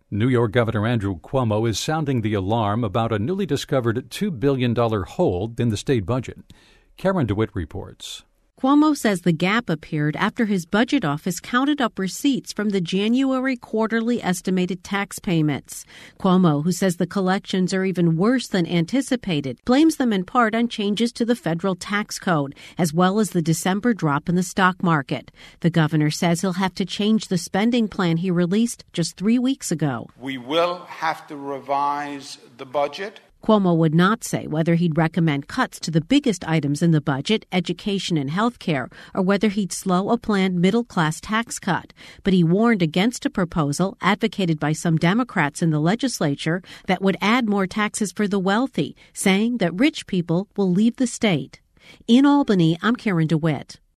New York Governor Andrew Cuomo is sounding the alarm about a newly discovered $2 billion hole in the state budget. Karen DeWitt reports. Cuomo says the gap appeared after his budget office counted up receipts from the January quarterly estimated tax payments. Cuomo, who says the collections are even worse than anticipated, blames them in part on changes to the federal tax code, as well as the December drop in the stock market. The governor says he'll have to change the spending plan he released just 3 weeks ago. We will have to revise the budget. Cuomo would not say whether he'd recommend cuts to the biggest items in the budget, education and health care, or whether he'd slow a planned middle-class tax cut. But he warned against a proposal advocated by some Democrats in the legislature that would add more taxes for the wealthy, saying that rich people will leave the state. In Albany, I'm Karen DeWitt.